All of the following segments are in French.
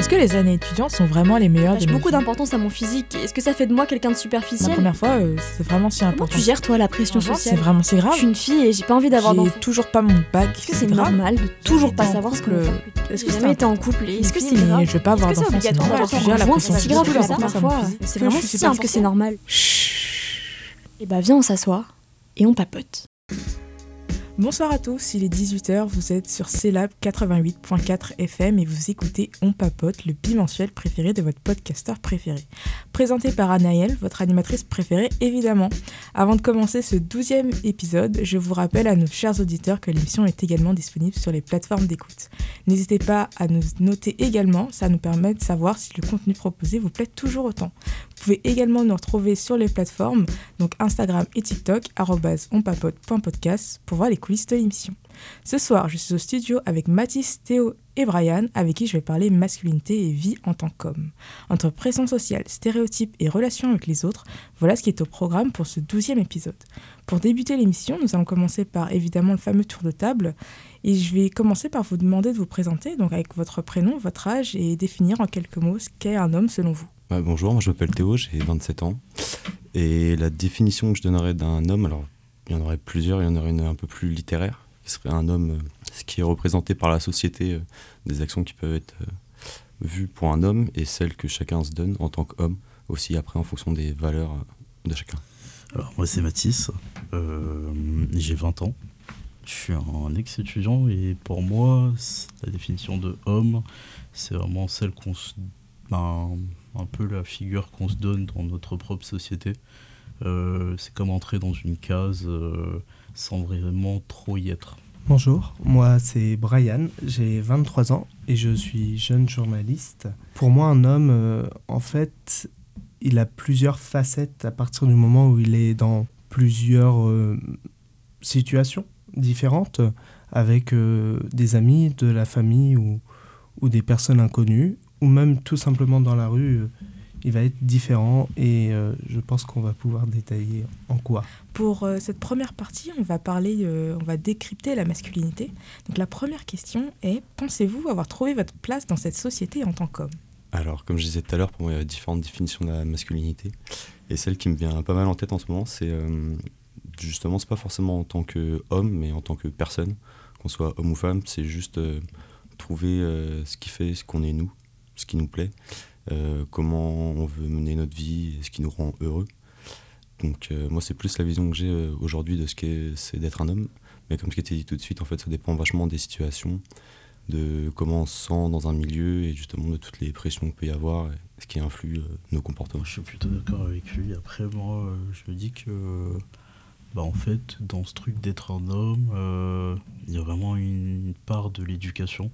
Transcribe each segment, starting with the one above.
que les années étudiantes sont vraiment les meilleures de J'ai nos beaucoup vies ? d'importance à mon physique. Est-ce que ça fait de moi quelqu'un de La superficiel? première fois, c'est vraiment si Comment important. tu gères toi la pression Franchement, sociale? c'est grave. Je suis une fille et j'ai pas envie d'avoir J'ai d'enfants. toujours pas mon bac. Est-ce que c'est grave. normal de toujours pas été en savoir ce qu'on couple, va faire plus tard? est-ce que J'ai c'est jamais été en couple et est-ce que c'est mais grave? je veux pas avoir Est-ce que c'est d'enfants, obligatoire normal. d'avoir Tu gères la un conjoint? pression C'est si grave que sociale, ça ça parfois. me physique. C'est Que vraiment je suis si simple pas que c'est forcément- normal. Et bah viens on s'assoit et on papote. Bonsoir à tous, il est 18h, vous êtes sur CELAB 88.4 FM et vous écoutez On Papote, le bimensuel préféré de votre podcasteur préféré. Présenté par Anaëlle, votre animatrice préférée évidemment. Avant de commencer ce 12e épisode, je vous rappelle à nos chers auditeurs que l'émission est également disponible sur les plateformes d'écoute. N'hésitez pas à nous noter également, ça nous permet de savoir si le contenu proposé vous plaît toujours autant. Vous pouvez également nous retrouver sur les plateformes, donc Instagram et TikTok, @onpapote.podcast pour voir les coulisses de l'émission. Ce soir, je suis au studio avec Mathis, Théo et Brian, avec qui je vais parler masculinité et vie en tant qu'homme. Entre pression sociale, stéréotypes et relations avec les autres, voilà ce qui est au programme pour ce 12e épisode. Pour débuter l'émission, nous allons commencer par évidemment le fameux tour de table, et je vais commencer par vous demander de vous présenter, donc avec votre prénom, votre âge, et définir en quelques mots ce qu'est un homme selon vous. Bonjour, moi je m'appelle Théo, j'ai 27 ans. Et la définition que je donnerais d'un homme, alors il y en aurait plusieurs, il y en aurait une un peu plus littéraire, qui serait un homme, ce qui est représenté par la société, des actions qui peuvent être vues pour un homme et celles que chacun se donne en tant qu'homme, aussi après en fonction des valeurs de chacun. Alors moi c'est Mathis, j'ai 20 ans, je suis un ex-étudiant et pour moi la définition de homme, c'est vraiment celle qu'on se... un peu la figure qu'on se donne dans notre propre société. C'est comme entrer dans une case sans vraiment trop y être. Bonjour, moi c'est Brian, j'ai 23 ans et je suis jeune journaliste. Pour moi un homme, en fait, il a plusieurs facettes à partir du moment où il est dans plusieurs situations différentes avec des amis, de la famille ou des personnes inconnues, ou même tout simplement dans la rue, il va être différent et je pense qu'on va pouvoir détailler en quoi. Pour cette première partie, on va décrypter la masculinité. Donc la première question est, pensez-vous avoir trouvé votre place dans cette société en tant qu'homme ? Alors comme je disais tout à l'heure, pour moi il y a différentes définitions de la masculinité. Et celle qui me vient pas mal en tête en ce moment, c'est justement, c'est pas forcément en tant qu'homme, mais en tant que personne, qu'on soit homme ou femme, c'est juste trouver ce qui fait ce qu'on est nous, ce qui nous plaît, comment on veut mener notre vie, ce qui nous rend heureux. Donc moi c'est plus la vision que j'ai aujourd'hui de ce qu'est c'est d'être un homme, mais comme ce qui a été dit tout de suite, en fait ça dépend vachement des situations, de comment on se sent dans un milieu et justement de toutes les pressions qu'il peut y avoir, et ce qui influe nos comportements. Je suis plutôt d'accord avec lui. Après moi je me dis que en fait dans ce truc d'être un homme, il y a vraiment une part de l'éducation.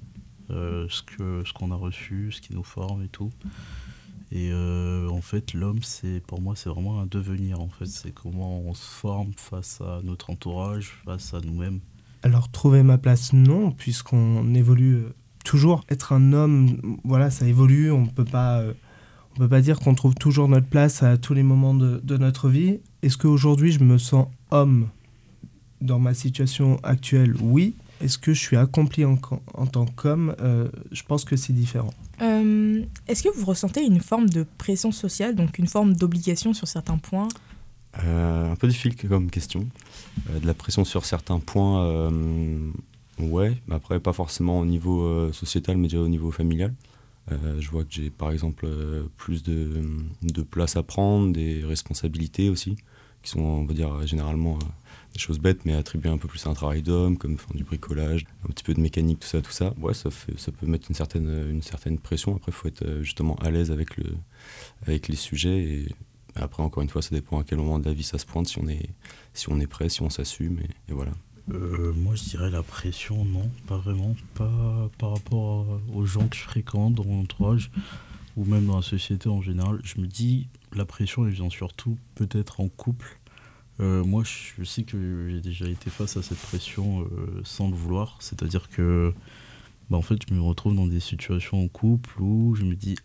Ce qu'on a reçu, ce qui nous forme et tout. Et en fait, l'homme, pour moi, c'est vraiment un devenir. En fait, c'est comment on se forme face à notre entourage, face à nous-mêmes. Alors, trouver ma place, non, puisqu'on évolue toujours. Être un homme, voilà, ça évolue. On peut pas dire qu'on trouve toujours notre place à tous les moments de notre vie. Est-ce qu'aujourd'hui, je me sens homme dans ma situation actuelle ? Oui. Est-ce que je suis accompli en tant qu'homme ? Je pense que c'est différent. Est-ce que vous ressentez une forme de pression sociale, donc une forme d'obligation sur certains points ? Un peu difficile comme question. De la pression sur certains points, ouais. Mais après, pas forcément au niveau sociétal, mais déjà au niveau familial. Je vois que j'ai par exemple plus de place à prendre, des responsabilités aussi, qui sont, on va dire, généralement... des choses bêtes, mais attribuer un peu plus à un travail d'homme, comme du bricolage, un petit peu de mécanique, tout ça. Ouais, ça peut mettre une certaine pression. Après, il faut être justement à l'aise avec les sujets. Et après, encore une fois, ça dépend à quel moment de la vie ça se pointe, si on est prêt, si on s'assume, et voilà. Moi, je dirais la pression, non, pas vraiment. Pas par rapport aux gens que je fréquente dans mon entourage, ou même dans la société en général. Je me dis, la pression, elle vient surtout peut-être en couple. Moi, je sais que j'ai déjà été face à cette pression sans le vouloir. C'est-à-dire que, en fait, je me retrouve dans des situations en couple où je me dis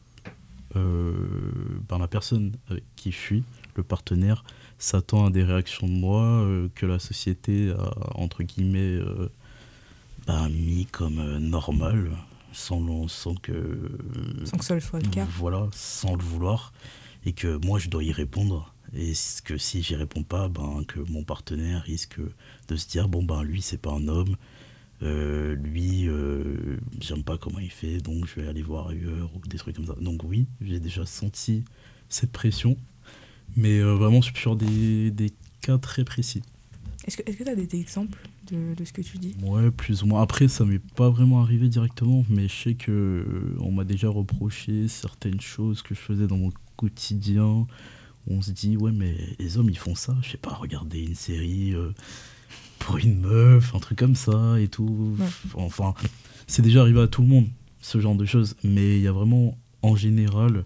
la personne avec qui je suis, le partenaire, s'attend à des réactions de moi que la société a, entre guillemets, mis comme normales. sans que ça soit le cas. Voilà, sans le vouloir, et que moi je dois y répondre. Et que si j'y réponds pas, que mon partenaire risque de se dire lui c'est pas un homme, lui j'aime pas comment il fait, donc je vais aller voir ailleurs, ou des trucs comme ça. Donc oui, j'ai déjà senti cette pression, mais vraiment sur des cas très précis. Est-ce que tu as des exemples de ce que tu dis ? Ouais, plus ou moins. Après, ça m'est pas vraiment arrivé directement, mais je sais qu'on m'a déjà reproché certaines choses que je faisais dans mon quotidien, où on se dit, ouais, mais les hommes, ils font ça, je sais pas, regarder une série pour une meuf, un truc comme ça et tout. Ouais. Enfin, c'est déjà arrivé à tout le monde, ce genre de choses, mais il y a vraiment, en général,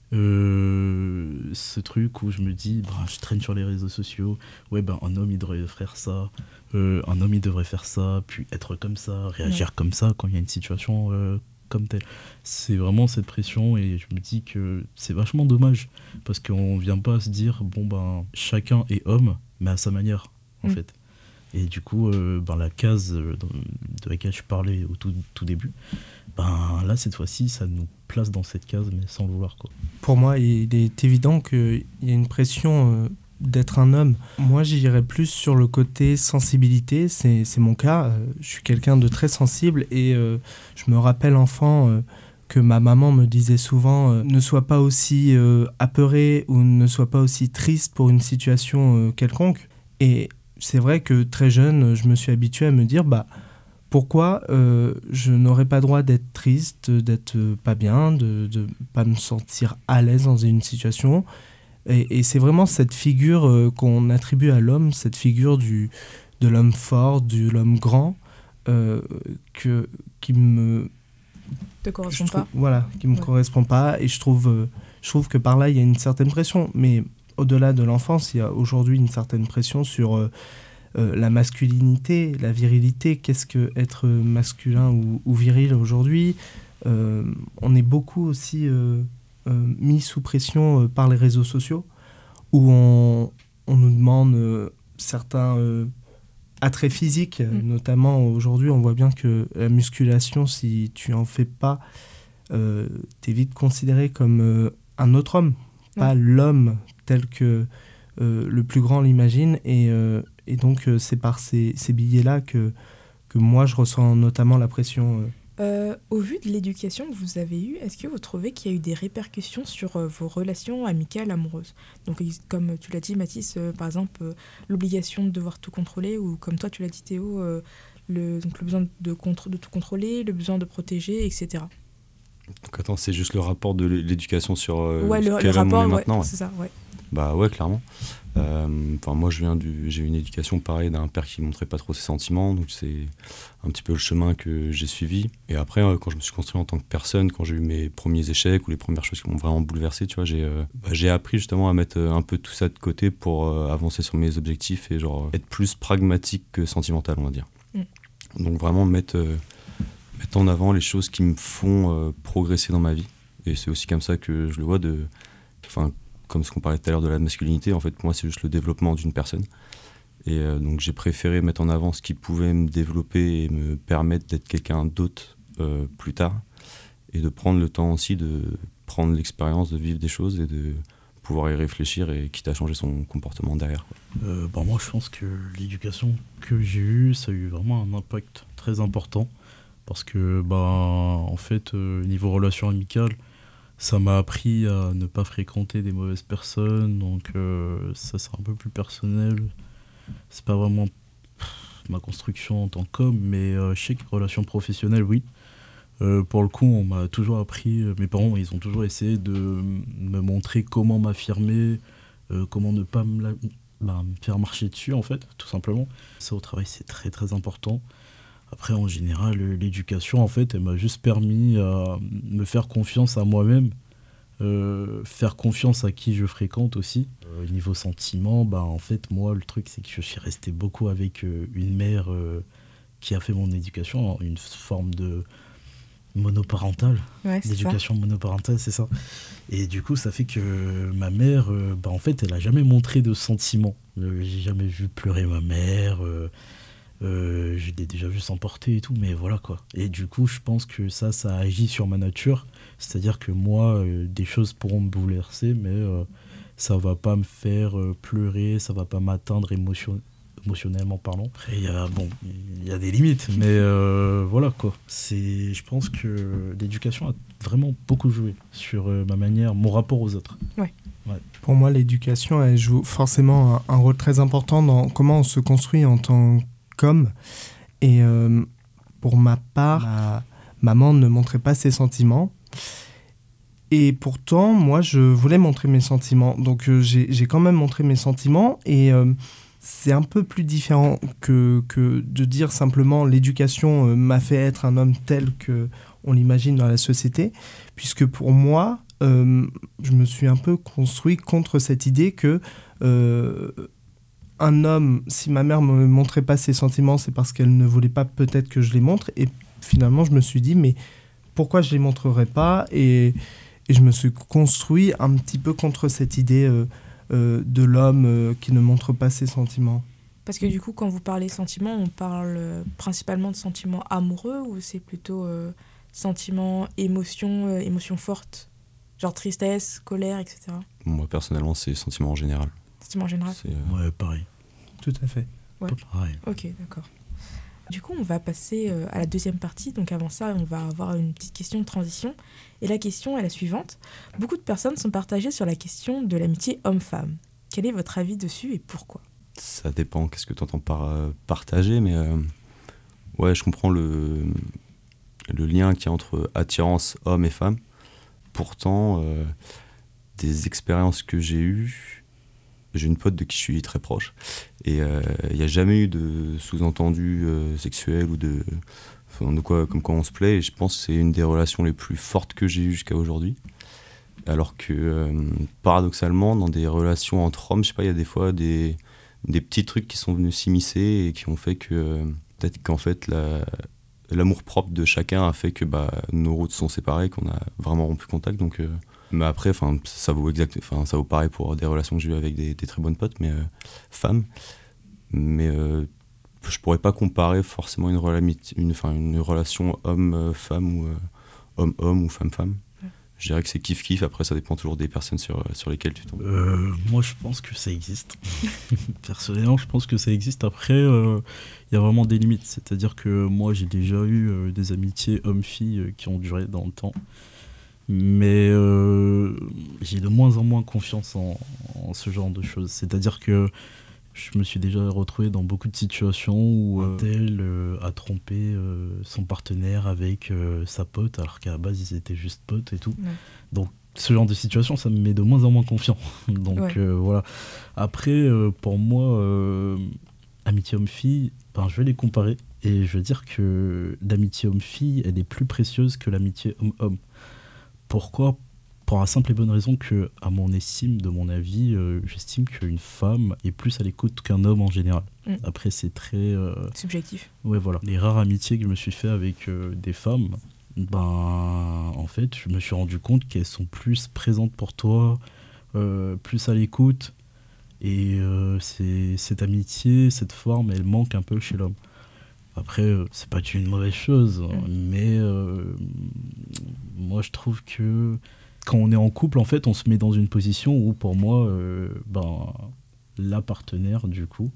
ce truc où je me dis je traîne sur les réseaux sociaux, ouais un homme il devrait faire ça, un homme il devrait faire ça, puis être comme ça, réagir comme ça quand il y a une situation comme telle. C'est vraiment cette pression, et je me dis que c'est vachement dommage parce qu'on vient pas se dire chacun est homme mais à sa manière en fait. Et du coup la case de laquelle je parlais au tout début, là cette fois-ci ça nous place dans cette case mais sans le vouloir, quoi. Pour moi il est évident qu'il y a une pression d'être un homme. Moi j'irais plus sur le côté sensibilité, c'est mon cas. Je suis quelqu'un de très sensible, et je me rappelle enfant que ma maman me disait souvent ne sois pas aussi apeuré ou ne sois pas aussi triste pour une situation quelconque. Et c'est vrai que très jeune, je me suis habitué à me dire pourquoi je n'aurais pas droit d'être triste, d'être pas bien, de pas me sentir à l'aise dans une situation. Et c'est vraiment cette figure qu'on attribue à l'homme, cette figure de l'homme fort, de l'homme grand, qui me... te correspond pas. Voilà, qui me correspond pas. Et je trouve que par là, il y a une certaine pression. Mais au-delà de l'enfance, il y a aujourd'hui une certaine pression sur la masculinité, la virilité. Qu'est-ce que être masculin ou viril aujourd'hui ? On est beaucoup aussi mis sous pression par les réseaux sociaux, où on nous demande certains attraits physiques. Notamment aujourd'hui, on voit bien que la musculation, si tu en fais pas, t'es vite considéré comme un autre homme, pas l'homme tel que le plus grand l'imagine. Et donc c'est par ces billets-là que moi je ressens notamment la pression. Au vu de l'éducation que vous avez eue, est-ce que vous trouvez qu'il y a eu des répercussions sur vos relations amicales, amoureuses ? Donc comme tu l'as dit Mathis, par exemple l'obligation de devoir tout contrôler, ou comme toi tu l'as dit Théo, le besoin de tout contrôler, le besoin de protéger, etc. Donc attends, c'est juste le rapport de l'éducation sur le rapport, maintenant, c'est ça, ouais. Bah ouais, clairement. Moi, j'ai eu une éducation pareille d'un père qui montrait pas trop ses sentiments, donc c'est un petit peu le chemin que j'ai suivi. Et après, quand je me suis construit en tant que personne, quand j'ai eu mes premiers échecs ou les premières choses qui m'ont vraiment bouleversé, tu vois, j'ai appris justement à mettre un peu tout ça de côté pour avancer sur mes objectifs et être plus pragmatique que sentimental, on va dire. Donc vraiment mettre en avant les choses qui me font progresser dans ma vie. Et c'est aussi comme ça que je le vois, comme ce qu'on parlait tout à l'heure de la masculinité. En fait, pour moi, c'est juste le développement d'une personne. Et donc, j'ai préféré mettre en avant ce qui pouvait me développer et me permettre d'être quelqu'un d'autre plus tard. Et de prendre le temps aussi de prendre l'expérience, de vivre des choses et de pouvoir y réfléchir, et quitte à changer son comportement derrière, quoi. Moi, je pense que l'éducation que j'ai eue, ça a eu vraiment un impact très important. Parce que, en fait, niveau relations amicales, ça m'a appris à ne pas fréquenter des mauvaises personnes, donc ça c'est un peu plus personnel. C'est pas vraiment ma construction en tant qu'homme, mais je sais que relations professionnelles, oui. Pour le coup, on m'a toujours appris, mes parents, ils ont toujours essayé de me montrer comment m'affirmer, comment ne pas me faire marcher dessus, en fait, tout simplement. Ça, au travail, c'est très très important. Après, en général, l'éducation, en fait, elle m'a juste permis à me faire confiance à moi-même, faire confiance à qui je fréquente aussi. Niveau sentiment, en fait, moi, le truc, c'est que je suis resté beaucoup avec une mère qui a fait mon éducation, une forme de monoparentale, d'éducation monoparentale, c'est ça. Et du coup, ça fait que ma mère, en fait, elle a jamais montré de sentiments. J'ai jamais vu pleurer ma mère. Je l'ai déjà vu s'emporter et tout, mais voilà quoi. Et du coup, je pense que ça agit sur ma nature. C'est-à-dire que moi, des choses pourront me bouleverser, mais ça va pas me faire pleurer, ça va pas m'atteindre émotionnellement parlant. Après, il y a des limites, mais voilà quoi. Je pense que l'éducation a vraiment beaucoup joué sur ma manière, mon rapport aux autres. Ouais. Pour moi, l'éducation, elle joue forcément un rôle très important dans comment on se construit en tant qu'homme. Et pour ma part, ma maman ne montrait pas ses sentiments. Et pourtant, moi, je voulais montrer mes sentiments. Donc, j'ai quand même montré mes sentiments. Et c'est un peu plus différent que de dire simplement l'éducation m'a fait être un homme tel qu'on l'imagine dans la société. Puisque pour moi, je me suis un peu construit contre cette idée que un homme, si ma mère ne me montrait pas ses sentiments, c'est parce qu'elle ne voulait pas peut-être que je les montre. Et finalement, je me suis dit, mais pourquoi je ne les montrerais pas ? Et je me suis construit un petit peu contre cette idée de l'homme qui ne montre pas ses sentiments. Parce que du coup, quand vous parlez sentiments, on parle principalement de sentiments amoureux ou c'est plutôt sentiments, émotions fortes ? Genre tristesse, colère, etc. Moi, personnellement, c'est sentiments en général. Sentiments en général ? Ouais, pareil. Tout à fait. Ouais. Pareil. Ok, d'accord. Du coup, on va passer à la deuxième partie. Donc avant ça, on va avoir une petite question de transition. Et la question est la suivante. Beaucoup de personnes sont partagées sur la question de l'amitié homme-femme. Quel est votre avis dessus et pourquoi ? Ça dépend, qu'est-ce que tu entends par partager, mais ouais, je comprends le lien qu'il y a entre attirance homme et femme. Pourtant, des expériences que j'ai eues, j'ai une pote de qui je suis très proche, et il n'y a jamais eu de sous-entendu sexuel ou de quoi, comme quoi on se plaît, et je pense que c'est une des relations les plus fortes que j'ai eues jusqu'à aujourd'hui. Alors que, paradoxalement, dans des relations entre hommes, je sais pas, il y a des fois des petits trucs qui sont venus s'immiscer et qui ont fait que, peut-être qu'en fait, l'amour-propre de chacun a fait que nos routes sont séparées, qu'on a vraiment rompu contact. Donc, mais après, ça vaut pareil pour des relations que j'ai eues avec des très bonnes potes, mais femmes. Mais je pourrais pas comparer forcément une relation homme-femme ou homme-homme ou femme-femme. Je dirais que c'est kiff-kiff, après ça dépend toujours des personnes sur lesquelles tu tombes. Moi je pense que ça existe. Personnellement je pense que ça existe. Après il y a vraiment des limites. C'est-à-dire que moi j'ai déjà eu des amitiés hommes-filles qui ont duré dans le temps. Mais j'ai de moins en moins confiance en ce genre de choses. C'est-à-dire que je me suis déjà retrouvé dans beaucoup de situations où un tel a trompé son partenaire avec sa pote, alors qu'à la base ils étaient juste potes et tout. Ouais. Donc ce genre de situation, ça me met de moins en moins confiant. Donc ouais. Voilà. Après, pour moi, amitié homme-fille, je vais les comparer. Et je veux dire que l'amitié homme-fille, elle est plus précieuse que l'amitié homme-homme. Pourquoi ? Pour la simple et bonne raison que, à mon estime, de mon avis, j'estime qu'une femme est plus à l'écoute qu'un homme en général. Après, c'est très... subjectif. Ouais, voilà. Les rares amitiés que je me suis fait avec des femmes, en fait, je me suis rendu compte qu'elles sont plus présentes pour toi, plus à l'écoute. Et cette amitié, cette forme, elle manque un peu chez l'homme. Après, c'est pas une mauvaise chose, mais moi, je trouve que... Quand on est en couple, en fait, on se met dans une position où, pour moi, la partenaire, du coup,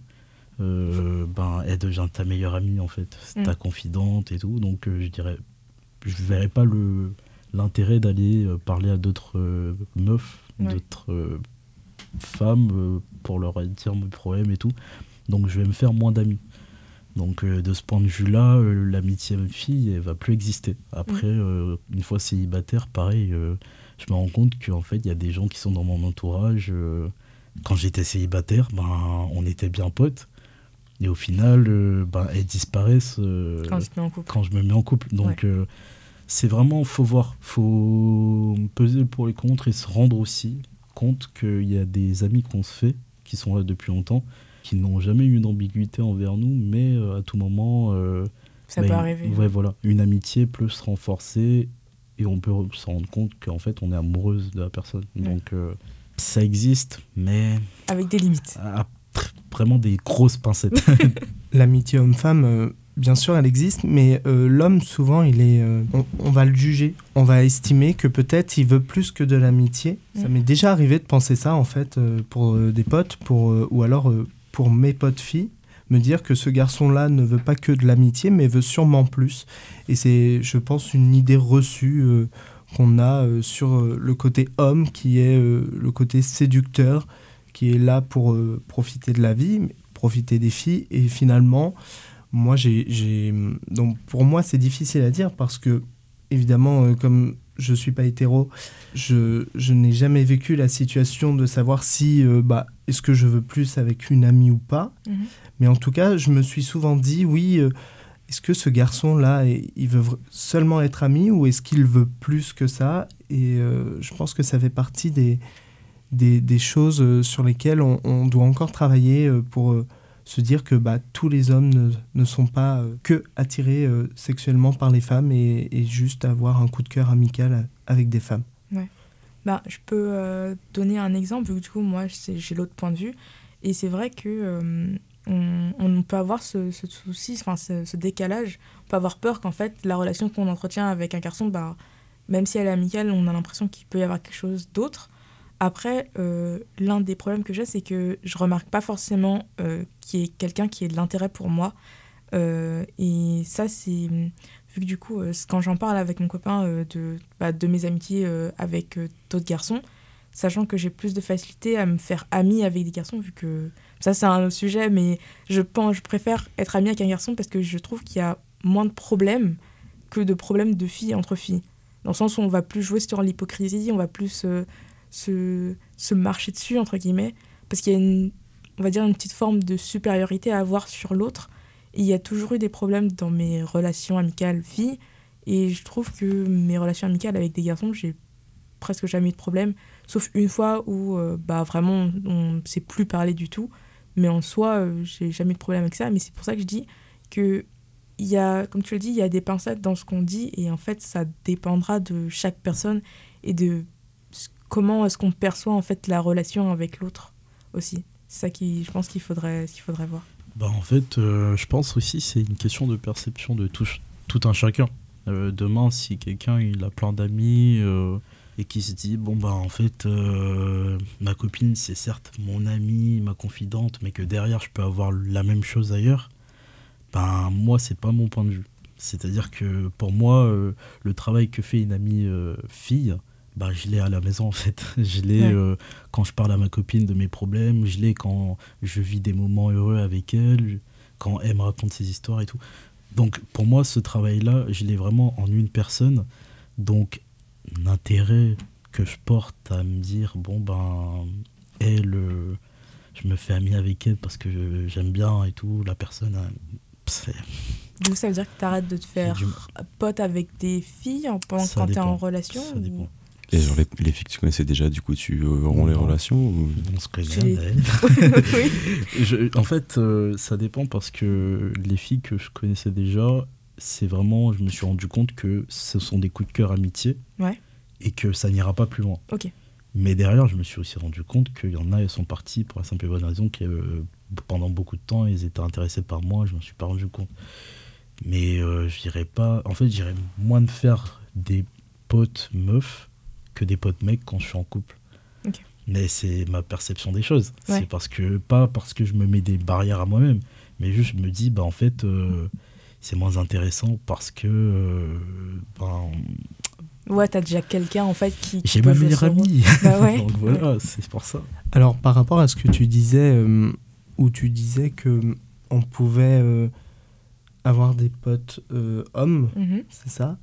elle devient ta meilleure amie, en fait. C'est ta confidente et tout. Donc, je verrais pas l'intérêt d'aller parler à d'autres meufs, d'autres femmes, pour leur dire mes problèmes et tout. Donc, je vais me faire moins d'amis. Donc, de ce point de vue-là, l'amitié homme-fille, elle va plus exister. Après, une fois célibataire, pareil... je me rends compte qu'en fait, il y a des gens qui sont dans mon entourage. Quand j'étais célibataire, on était bien potes. Et au final, elles disparaissent quand je me mets en couple. Donc, c'est vraiment, faut voir. Faut peser le pour et contre et se rendre aussi compte qu'il y a des amis qu'on se fait, qui sont là depuis longtemps, qui n'ont jamais eu d'ambiguïté envers nous, mais à tout moment... ça peut arriver. Ouais, voilà. Une amitié peut se renforcer... Et on peut se rendre compte qu'en fait, on est amoureuse de la personne. Donc, ça existe, mais... Avec des limites. vraiment des grosses pincettes. L'amitié homme-femme, bien sûr, elle existe, mais l'homme, souvent, on va le juger. On va estimer que peut-être il veut plus que de l'amitié. Ça m'est déjà arrivé de penser ça, en fait, pour des potes, ou alors pour mes potes filles, me dire que ce garçon-là ne veut pas que de l'amitié, mais veut sûrement plus. Et c'est, je pense, une idée reçue qu'on a sur le côté homme, qui est le côté séducteur, qui est là pour profiter de la vie, profiter des filles. Et finalement, moi, donc pour moi, c'est difficile à dire parce que, évidemment, comme je ne suis pas hétéro, je n'ai jamais vécu la situation de savoir si, est-ce que je veux plus avec une amie ou pas. Mais en tout cas, je me suis souvent dit, oui, est-ce que ce garçon-là, il veut seulement être ami ou est-ce qu'il veut plus que ça ? Et je pense que ça fait partie des choses sur lesquelles on doit encore travailler pour se dire que tous les hommes ne sont pas que attirés sexuellement par les femmes et juste avoir un coup de cœur amical avec des femmes. Ouais. Je peux donner un exemple, vu que du coup, moi, j'ai l'autre point de vue. Et c'est vrai que on peut avoir ce souci, ce décalage. On peut avoir peur qu'en fait, la relation qu'on entretient avec un garçon, même si elle est amicale, on a l'impression qu'il peut y avoir quelque chose d'autre. Après, l'un des problèmes que j'ai, c'est que je remarque pas forcément qu'il y ait quelqu'un qui ait de l'intérêt pour moi. Et ça, c'est... Vu que du coup, quand j'en parle avec mon copain de mes amitiés avec d'autres garçons, sachant que j'ai plus de facilité à me faire amie avec des garçons, vu que... Ça, c'est un autre sujet, mais je préfère être amie avec un garçon parce que je trouve qu'il y a moins de problèmes que de problèmes de filles entre filles. Dans le sens où on va plus jouer sur l'hypocrisie, on va plus... se marcher dessus, entre guillemets, parce qu'il y a on va dire une petite forme de supériorité à avoir sur l'autre. Et il y a toujours eu des problèmes dans mes relations amicales filles, et je trouve que mes relations amicales avec des garçons, j'ai presque jamais eu de problème, sauf une fois où vraiment on ne s'est plus parlé du tout, mais en soi, j'ai jamais eu de problème avec ça. Mais c'est pour ça que je dis que il y a, comme tu le dis, il y a des pincettes dans ce qu'on dit, et en fait, ça dépendra de chaque personne et de comment est-ce qu'on perçoit en fait la relation avec l'autre aussi. C'est ça je pense qu'il faudrait voir. En fait, je pense aussi c'est une question de perception de tout un chacun. Demain, si quelqu'un il a plein d'amis et qui se dit en fait ma copine c'est certes mon amie, ma confidente, mais que derrière je peux avoir la même chose ailleurs, moi c'est pas mon point de vue. C'est-à-dire que pour moi le travail que fait une amie fille, je l'ai à la maison en fait. Je l'ai quand je parle à ma copine de mes problèmes, je l'ai quand je vis des moments heureux avec elle, quand elle me raconte ses histoires et tout. Donc pour moi ce travail-là, je l'ai vraiment en une personne. Donc l'intérêt que je porte à me dire elle, je me fais ami avec elle parce que j'aime bien et tout, la personne... Du coup ça veut dire que tu arrêtes de te faire pote avec des filles quand tu es en relation Ça dépend. Et genre les filles que tu connaissais déjà, du coup, tu romps les relations ou... On se connaît. Oui. En fait, ça dépend parce que les filles que je connaissais déjà, c'est vraiment, je me suis rendu compte que ce sont des coups de cœur amitié et que ça n'ira pas plus loin. Ok. Mais derrière, je me suis aussi rendu compte qu'il y en a, elles sont parties pour la simple et bonne raison que pendant beaucoup de temps, ils étaient intéressés par moi, je ne m'en suis pas rendu compte. Mais j'irais moins de faire des potes meufs que des potes mecs quand je suis en couple. Okay. Mais c'est ma perception des choses. C'est pas parce que je me mets des barrières à moi-même, mais juste je me dis en fait c'est moins intéressant parce que t'as déjà quelqu'un en fait qui j'ai ma meilleure amie. Donc voilà, c'est pour ça. Alors par rapport à ce que tu disais où tu disais que on pouvait avoir des potes hommes, c'est ça,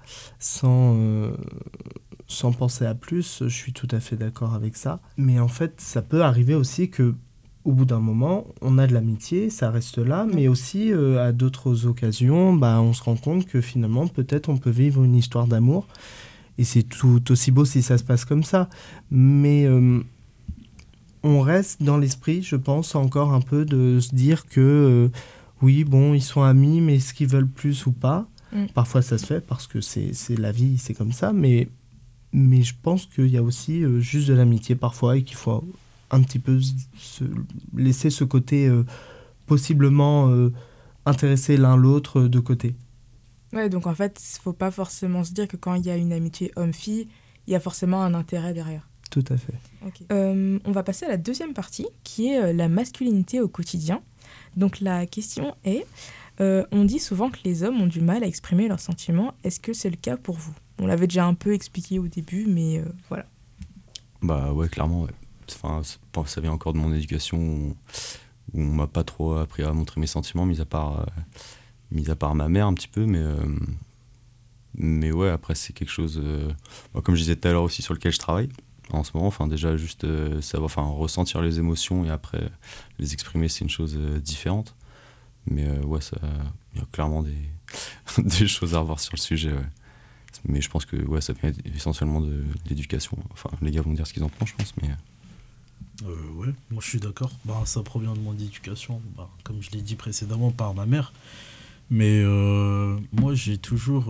sans penser à plus, je suis tout à fait d'accord avec ça. Mais en fait, ça peut arriver aussi que au bout d'un moment, on a de l'amitié, ça reste là, mais aussi à d'autres occasions, on se rend compte que finalement, peut-être on peut vivre une histoire d'amour. Et c'est tout aussi beau si ça se passe comme ça. Mais on reste dans l'esprit, je pense, encore un peu de se dire que oui, ils sont amis, mais est-ce qu'ils veulent plus ou pas ? Parfois, ça se fait parce que c'est la vie, c'est comme ça, mais je pense qu'il y a aussi juste de l'amitié parfois et qu'il faut un petit peu laisser ce côté possiblement intéresser l'un l'autre de côté. Ouais, donc en fait, il ne faut pas forcément se dire que quand il y a une amitié homme-fille, il y a forcément un intérêt derrière. Tout à fait. Okay. On va passer à la deuxième partie, qui est la masculinité au quotidien. Donc la question est, on dit souvent que les hommes ont du mal à exprimer leurs sentiments. Est-ce que c'est le cas pour vous ? On l'avait déjà un peu expliqué au début, mais voilà. Bah ouais, clairement. Ouais. Enfin, ça vient encore de mon éducation où on m'a pas trop appris à montrer mes sentiments, mis à part ma mère un petit peu, mais ouais, après c'est quelque chose, comme je disais tout à l'heure aussi, sur lequel je travaille en ce moment. Enfin déjà juste savoir, ressentir les émotions et après les exprimer, c'est une chose différente. Mais ouais, il y a clairement des choses à revoir sur le sujet. Ouais. Mais je pense que ouais, ça vient essentiellement de l'éducation. Enfin, les gars vont dire ce qu'ils en pensent, je pense, mais... Ouais, moi je suis d'accord. Ça provient de mon éducation, comme je l'ai dit précédemment, par ma mère. Mais moi j'ai toujours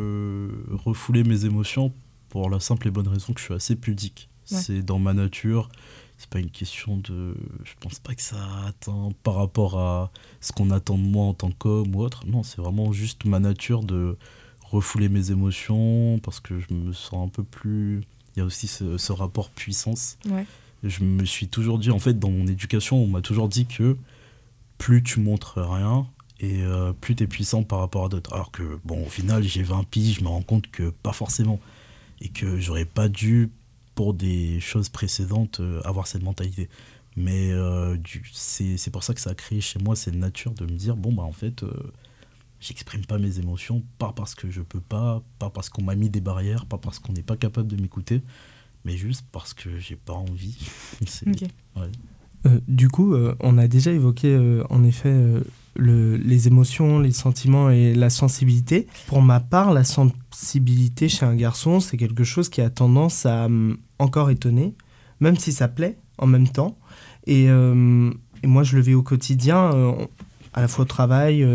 refoulé mes émotions pour la simple et bonne raison que je suis assez pudique. Ouais. C'est dans ma nature. C'est pas une question de... Je pense pas que ça atteint par rapport à ce qu'on attend de moi en tant qu'homme ou autre. Non, c'est vraiment juste ma nature de refouler mes émotions parce que je me sens un peu plus... Il y a aussi ce rapport puissance. Ouais. Je me suis toujours dit, en fait, dans mon éducation, on m'a toujours dit que plus tu montres rien et plus tu es puissant par rapport à d'autres. Alors que, au final, j'ai 20 piges, je me rends compte que pas forcément. Et que j'aurais pas dû, pour des choses précédentes, avoir cette mentalité. Mais c'est pour ça que ça a créé chez moi cette nature de me dire, en fait, j'exprime pas mes émotions, pas parce que je peux pas parce qu'on m'a mis des barrières, pas parce qu'on n'est pas capable de m'écouter, mais juste parce que j'ai pas envie. Okay. Ouais. Du coup, on a déjà évoqué en effet les émotions, les sentiments et la sensibilité. Pour ma part, la sensibilité chez un garçon, c'est quelque chose qui a tendance à encore étonner, même si ça plaît en même temps. Et moi, je le vis au quotidien, à la fois au travail,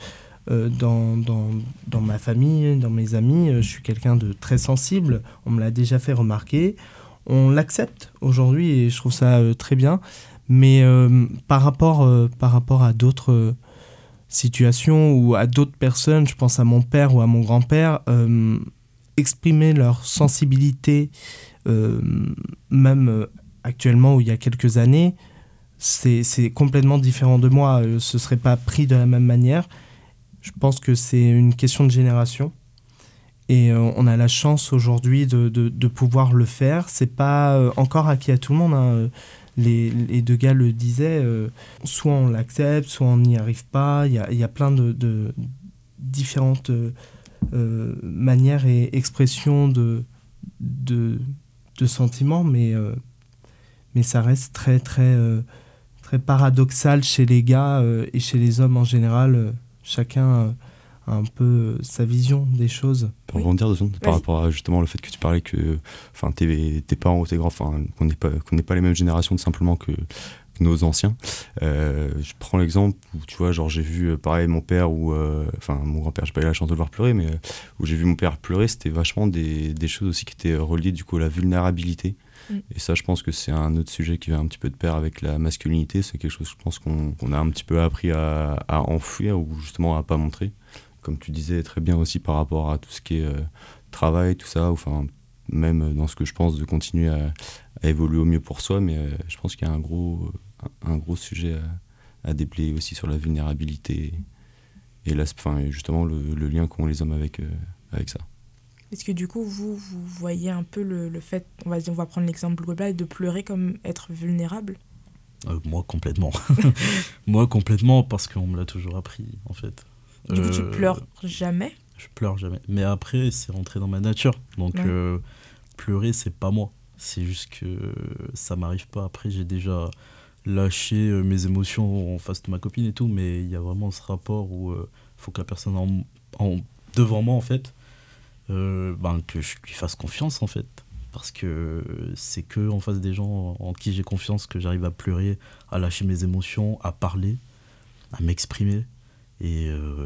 dans ma famille, dans mes amis. Je suis quelqu'un de très sensible, on me l'a déjà fait remarquer. On l'accepte aujourd'hui et je trouve ça très bien. Mais par rapport à d'autres situations ou à d'autres personnes, je pense à mon père ou à mon grand-père, exprimer leur sensibilité, même actuellement ou il y a quelques années, c'est complètement différent de moi. Ce ne serait pas pris de la même manière. Je pense que c'est une question de génération. Et on a la chance aujourd'hui de pouvoir le faire. Ce n'est pas encore acquis à tout le monde, hein. Les deux gars le disaient, soit on l'accepte, soit on n'y arrive pas. Il y a plein de différentes manières et expressions de sentiments, mais ça reste très, très, très paradoxal chez les gars et chez les hommes en général. Chacun a un peu sa vision des choses. Pour rebondir 2 secondes, par rapport à justement le fait que tu parlais que tes parents ou tes grands, qu'on n'est pas les mêmes générations simplement que nos anciens. Je prends l'exemple où tu vois, genre j'ai vu pareil mon père ou mon grand-père, j'ai pas eu la chance de le voir pleurer, mais où j'ai vu mon père pleurer, c'était vachement des choses aussi qui étaient reliées du coup à la vulnérabilité. Et ça, je pense que c'est un autre sujet qui va un petit peu de pair avec la masculinité. C'est quelque chose, je pense, qu'on a un petit peu appris à enfouir ou justement à pas montrer. Comme tu disais très bien aussi par rapport à tout ce qui est travail, tout ça, même dans ce que je pense de continuer à évoluer au mieux pour soi. Mais je pense qu'il y a un gros sujet à déblayer aussi sur la vulnérabilité et justement le lien qu'ont les hommes avec ça. Est-ce que du coup, vous voyez un peu le fait, on va prendre l'exemple global, de pleurer comme être vulnérable ? Moi, complètement. Moi, complètement, parce qu'on me l'a toujours appris, en fait. Du coup, tu pleures jamais ? Je pleure jamais. Mais après, c'est rentré dans ma nature. Donc, pleurer, c'est pas moi. C'est juste que ça m'arrive pas. Après, j'ai déjà lâché mes émotions en face de ma copine et tout, mais il y a vraiment ce rapport où faut que la personne devant moi, en fait, que je lui fasse confiance, en fait. Parce que c'est que en face des gens en qui j'ai confiance que j'arrive à pleurer, à lâcher mes émotions, à parler, à m'exprimer. Et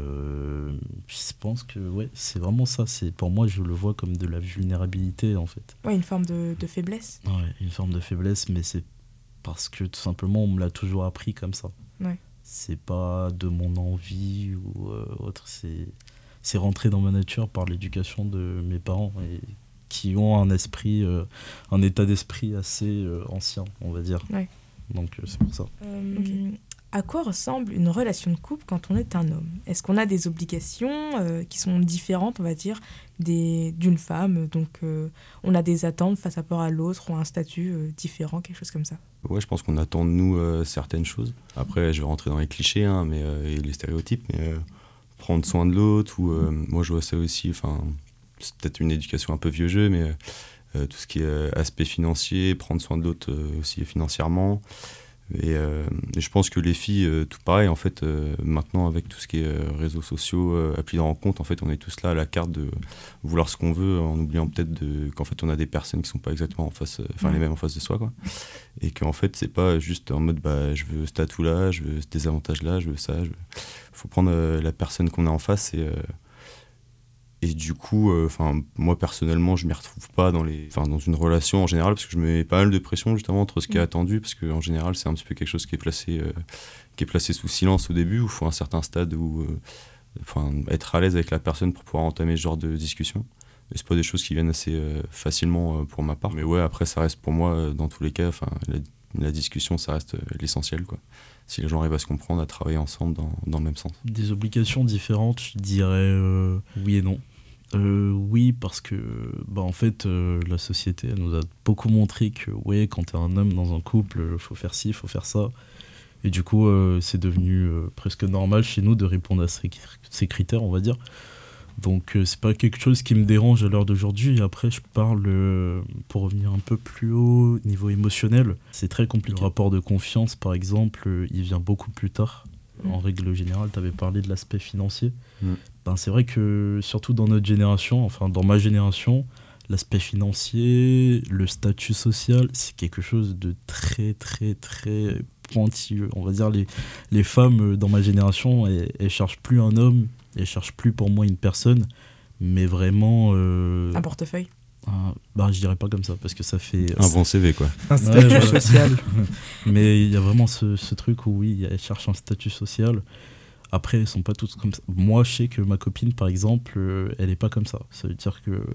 je pense que c'est vraiment ça. Pour moi, je le vois comme de la vulnérabilité, en fait. Ouais, une forme de faiblesse. Ouais, une forme de faiblesse, mais c'est parce que tout simplement on me l'a toujours appris comme ça. Ouais. C'est pas de mon envie ou autre, c'est rentré dans ma nature par l'éducation de mes parents et qui ont un état d'esprit assez ancien, on va dire. Ouais. Donc c'est pour ça. À quoi ressemble une relation de couple quand on est un homme ? Est-ce qu'on a des obligations qui sont différentes, on va dire, d'une femme ? Donc, on a des attentes face rapport à l'autre ou un statut différent, quelque chose comme ça. Ouais, je pense qu'on attend de nous certaines choses. Après, je vais rentrer dans les clichés et les stéréotypes, mais prendre soin de l'autre, ou moi je vois ça aussi, c'est peut-être une éducation un peu vieux jeu, mais tout ce qui est aspect financier, prendre soin de l'autre aussi financièrement. Et je pense que les filles, tout pareil, en fait, maintenant avec tout ce qui est réseaux sociaux, applis de rencontre, en fait, on est tous là à la carte de vouloir ce qu'on veut, en oubliant peut-être qu'en fait, on a des personnes qui sont pas exactement les mêmes en face de soi, quoi. Et qu'en fait, c'est pas juste en mode, je veux ce tatou-là, je veux ce désavantage-là, je veux ça. Faut prendre la personne qu'on a en face et du coup, moi personnellement, je m'y retrouve pas dans une relation en général, parce que je me mets pas mal de pression justement entre ce qui est attendu, parce qu'en général, c'est un petit peu quelque chose qui est placé sous silence au début, où il faut un certain stade où être à l'aise avec la personne pour pouvoir entamer ce genre de discussion. Et c'est pas des choses qui viennent assez facilement pour ma part. Mais ouais, après, ça reste pour moi, dans tous les cas, la discussion, ça reste l'essentiel, quoi. Si les gens arrivent à se comprendre, à travailler ensemble dans le même sens. Des obligations différentes, je dirais oui et non. Oui, parce que en fait, la société elle nous a beaucoup montré que quand t'es un homme dans un couple, faut faire ci, faut faire ça. Et du coup, c'est devenu presque normal chez nous de répondre à ces critères, on va dire. Donc, c'est pas quelque chose qui me dérange à l'heure d'aujourd'hui. Et après, je parle, pour revenir un peu plus haut, niveau émotionnel, c'est très compliqué. Le rapport de confiance, par exemple, il vient beaucoup plus tard. En règle générale, tu avais parlé de l'aspect financier. C'est vrai que, surtout dans notre génération, dans ma génération, l'aspect financier, le statut social, c'est quelque chose de très, très, très pointilleux. On va dire, les femmes dans ma génération, elles cherchent plus un homme, elles cherchent plus pour moi une personne, mais vraiment... un portefeuille. Je dirais pas comme ça, parce que ça fait... Un bon CV, quoi. Un statut social. Mais il y a vraiment ce truc où, oui, elles cherchent un statut social. Après, elles sont pas toutes comme ça. Moi, je sais que ma copine, par exemple, elle est pas comme ça. Ça veut dire que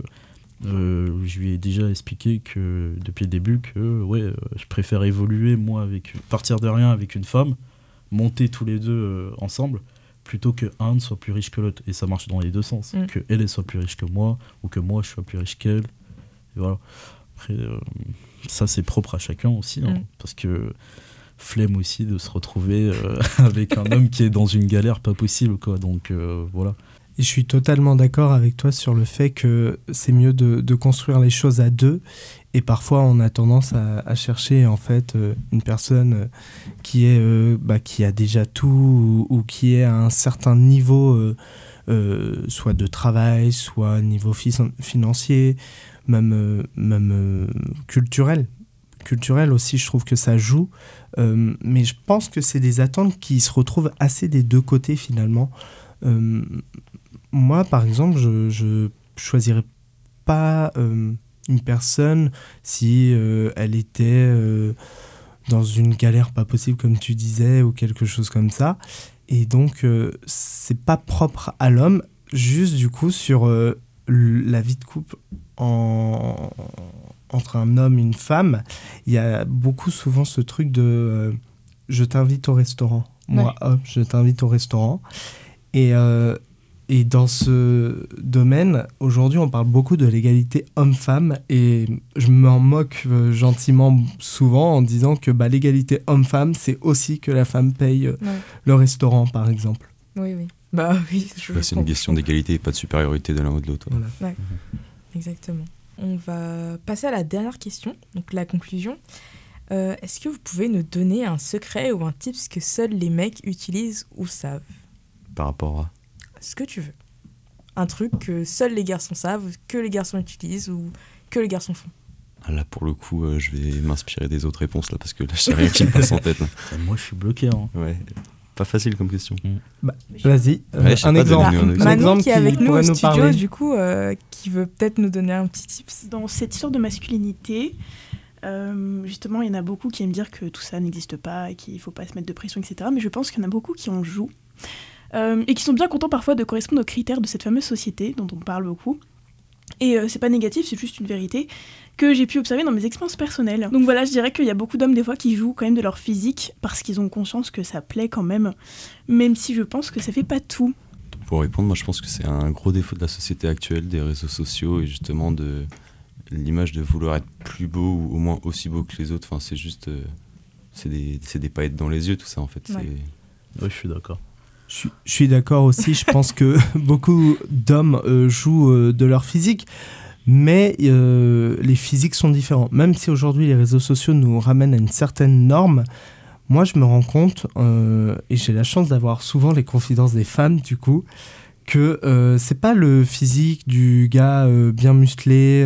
je lui ai déjà expliqué que, depuis le début, que je préfère évoluer, moi, partir de rien avec une femme, monter tous les deux ensemble, plutôt qu'un ne soit plus riche que l'autre. Et ça marche dans les deux sens. Que elle soit plus riche que moi, ou que moi, je sois plus riche qu'elle. Et voilà. Après, ça, c'est propre à chacun aussi, parce que flemme aussi de se retrouver avec un homme qui est dans une galère pas possible, quoi. Donc, voilà. Et je suis totalement d'accord avec toi sur le fait que c'est mieux de construire les choses à deux. Et parfois, on a tendance à chercher en fait une personne qui a déjà tout ou qui est à un certain niveau, soit de travail, soit niveau financier, même culturel. Culturel aussi, je trouve que ça joue. Mais je pense que c'est des attentes qui se retrouvent assez des deux côtés finalement. Moi, par exemple, je choisirais pas une personne si elle était dans une galère pas possible, comme tu disais, ou quelque chose comme ça. Et donc, c'est pas propre à l'homme. Juste, du coup, sur la vie de couple entre un homme et une femme, il y a beaucoup souvent ce truc de je t'invite au restaurant. Moi, hop, je t'invite au restaurant. Et dans ce domaine, aujourd'hui, on parle beaucoup de l'égalité homme-femme et je m'en moque gentiment souvent en disant que l'égalité homme-femme, c'est aussi que la femme paye le restaurant, par exemple. Oui. C'est une question d'égalité et pas de supériorité de l'un ou de l'autre. Voilà. Ouais, exactement. On va passer à la dernière question, donc la conclusion. Est-ce que vous pouvez nous donner un secret ou un tips que seuls les mecs utilisent ou savent ? Par rapport à ce que tu veux. Un truc que seuls les garçons savent, que les garçons utilisent ou que les garçons font. Là, pour le coup, je vais m'inspirer des autres réponses, là, parce que là, je sais rien qui me passe en tête. Là. Moi, je suis bloqué. Ouais. Pas facile comme question. Vas-y, un exemple. Manon qui est avec nous au studio, du coup, qui veut peut-être nous donner un petit tips. Dans cette histoire de masculinité, Justement, il y en a beaucoup qui aiment dire que tout ça n'existe pas et qu'il ne faut pas se mettre de pression, etc. Mais je pense qu'il y en a beaucoup qui en jouent et qui sont bien contents parfois de correspondre aux critères de cette fameuse société dont on parle beaucoup. Et c'est pas négatif, c'est juste une vérité que j'ai pu observer dans mes expériences personnelles. Donc voilà, je dirais qu'il y a beaucoup d'hommes des fois qui jouent quand même de leur physique parce qu'ils ont conscience que ça plaît quand même si je pense que ça fait pas tout. Pour répondre, moi je pense que c'est un gros défaut de la société actuelle, des réseaux sociaux et justement de l'image de vouloir être plus beau ou au moins aussi beau que les autres. Enfin, c'est juste... c'est des paillettes dans les yeux tout ça en fait. Ouais. Oui, je suis d'accord. Je suis d'accord aussi, je pense que beaucoup d'hommes jouent de leur physique, mais les physiques sont différents. Même si aujourd'hui les réseaux sociaux nous ramènent à une certaine norme, moi je me rends compte, et j'ai la chance d'avoir souvent les confidences des femmes du coup, que c'est pas le physique du gars bien musclé,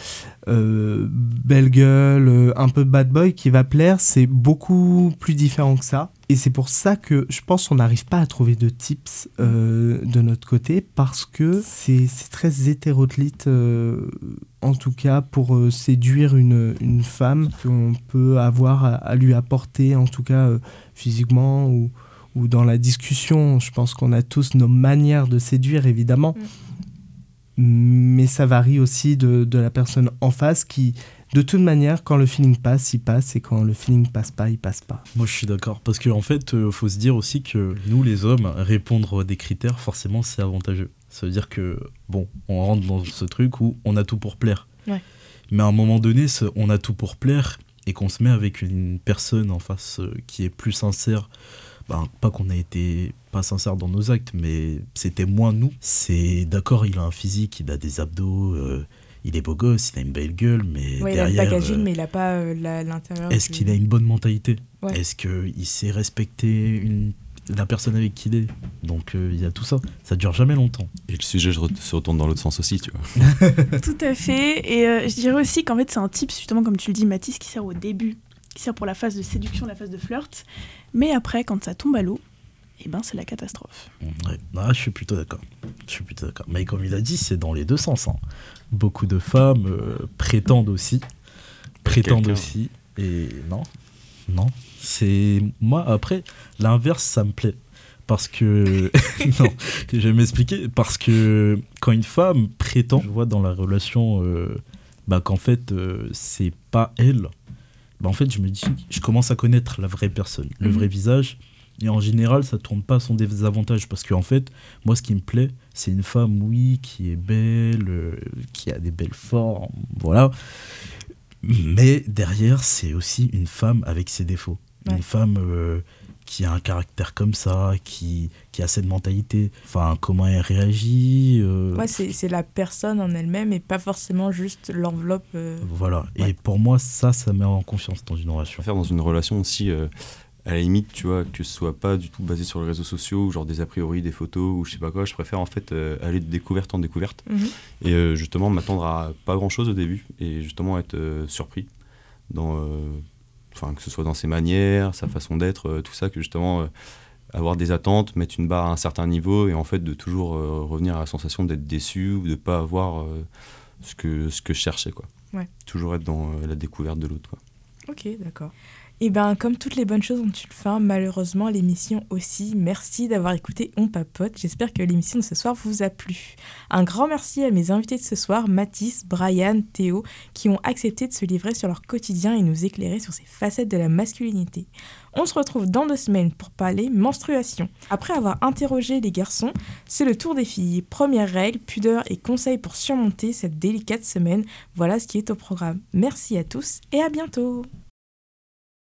belle gueule, un peu bad boy qui va plaire, c'est beaucoup plus différent que ça. Et c'est pour ça que je pense qu'on n'arrive pas à trouver de tips de notre côté, parce que c'est très hétéroclite, en tout cas pour séduire une femme qu'on peut avoir à lui apporter, en tout cas physiquement ou dans la discussion. Je pense qu'on a tous nos manières de séduire, évidemment. Mais ça varie aussi de la personne en face qui, de toute manière, quand le feeling passe, il passe, et quand le feeling passe pas, il passe pas. Moi, je suis d'accord. Parce qu'en fait, faut se dire aussi que nous, les hommes, répondre à des critères, forcément, c'est avantageux. Ça veut dire que, bon, on rentre dans ce truc où on a tout pour plaire. Ouais. Mais à un moment donné, on a tout pour plaire et qu'on se met avec une personne en face qui est plus sincère. Pas qu'on a été pas sincère dans nos actes, mais c'était moins nous. C'est d'accord, il a un physique, il a des abdos, il est beau gosse, il a une belle gueule, mais Ouais, derrière... il a le packaging, mais il n'a pas l'intérieur. Est-ce qu'il a une bonne mentalité ? Ouais. Est-ce qu'il sait respecter la personne avec qui il est ? Donc il y a tout ça. Ça dure jamais longtemps. Et le sujet se retourne dans l'autre sens aussi, tu vois. Tout à fait. Et je dirais aussi qu'en fait, c'est un type, justement, comme tu le dis, Mathis, qui sert au début, qui sert pour la phase de séduction, la phase de flirt. Mais après, quand ça tombe à l'eau, eh ben, c'est la catastrophe. Ouais. Je suis plutôt d'accord. Mais comme il a dit, c'est dans les deux sens. Hein. Beaucoup de femmes prétendent aussi. Et non. C'est... Moi, après, l'inverse, ça me plaît. Parce que... non, je vais m'expliquer. Parce que quand une femme prétend, je vois dans la relation qu'en fait, c'est pas elle... en fait, je me dis, je commence à connaître la vraie personne, le vrai visage. Et en général, ça ne tourne pas à son désavantage. Parce qu'en fait, moi, ce qui me plaît, c'est une femme, oui, qui est belle, qui a des belles formes, voilà. Mais derrière, c'est aussi une femme avec ses défauts. Ouais. Une femme qui a un caractère comme ça, qui a cette mentalité. Enfin, comment elle réagit. Ouais, c'est la personne en elle-même et pas forcément juste l'enveloppe. Voilà. Ouais. Et pour moi, ça met en confiance dans une relation. Faire dans une relation aussi, à la limite, tu vois, que ce soit pas du tout basé sur les réseaux sociaux, genre des a priori, des photos ou je sais pas quoi. Je préfère en fait aller de découverte en découverte et justement m'attendre à pas grand-chose au début et justement être surpris dans... que ce soit dans ses manières, sa façon d'être, tout ça, que justement avoir des attentes, mettre une barre à un certain niveau et en fait de toujours revenir à la sensation d'être déçu ou de pas avoir ce que je cherchais, quoi. Ouais. Toujours être dans la découverte de l'autre, quoi. Ok, d'accord. Et bien, comme toutes les bonnes choses ont une fin, malheureusement, l'émission aussi. Merci d'avoir écouté On Papote. J'espère que l'émission de ce soir vous a plu. Un grand merci à mes invités de ce soir, Mathis, Brian, Théo, qui ont accepté de se livrer sur leur quotidien et nous éclairer sur ces facettes de la masculinité. On se retrouve dans 2 semaines pour parler menstruation. Après avoir interrogé les garçons, c'est le tour des filles. Premières règles, pudeur et conseils pour surmonter cette délicate semaine. Voilà ce qui est au programme. Merci à tous et à bientôt.